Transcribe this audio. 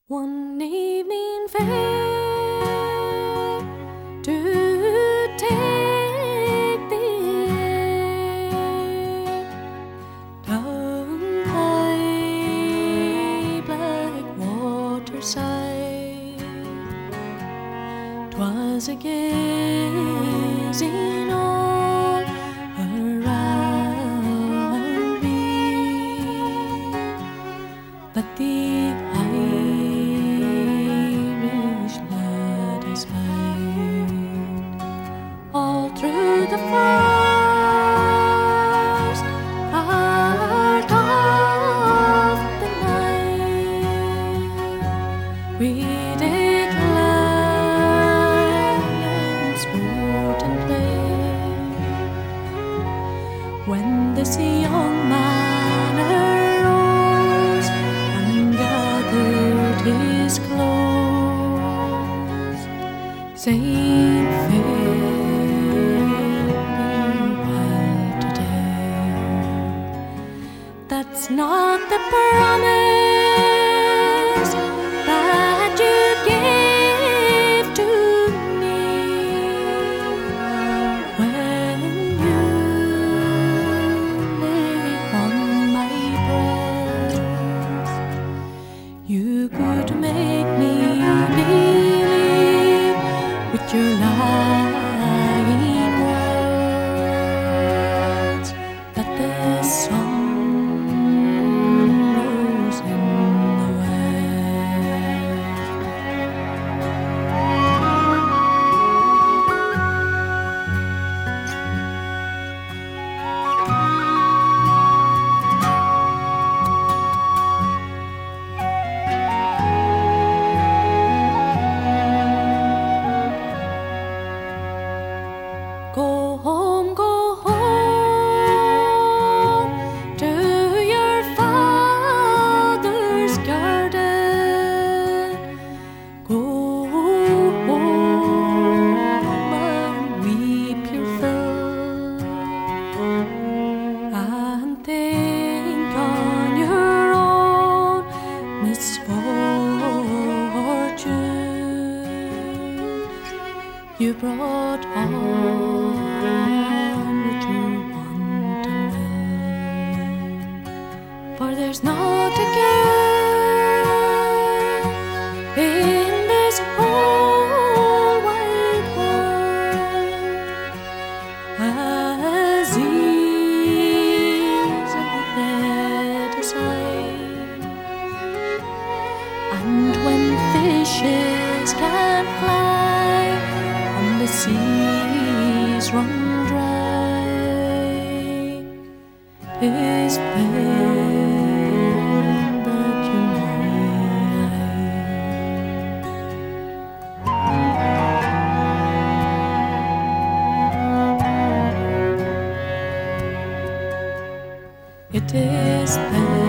One evening fair to take the air down high Blackwater side. 'Twas a gazing all around me, but the all through the first part of the night, we did laugh and sport and play. When this young man arose and gathered his clothes, saying, that's not the promise that you gave to me when you lay on my breast. You could make me believe with your lying words that the sun go home to your father's garden. Go home and weep your fill, and think on your own misfortune. You brought on with your want and will, for there's not a girl in this whole wide world as easily led as I. And when fishes can't fly and the seas run dry, 'tis then that you know it is then